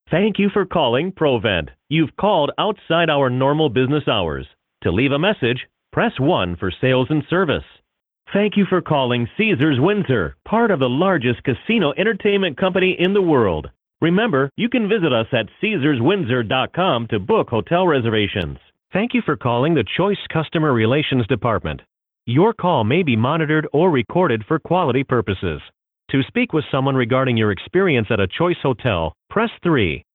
Thank you for calling Provent. You've called outside our normal business hours. To leave a message, press 1 for sales and service. Thank you for calling Caesars Windsor, part of the largest casino entertainment company in the world. Remember, you can visit us at caesarswindsor.com to book hotel reservations. Thank you for calling the Choice Customer Relations Department. Your call may be monitored or recorded for quality purposes. To speak with someone regarding your experience at a Choice hotel, press 3.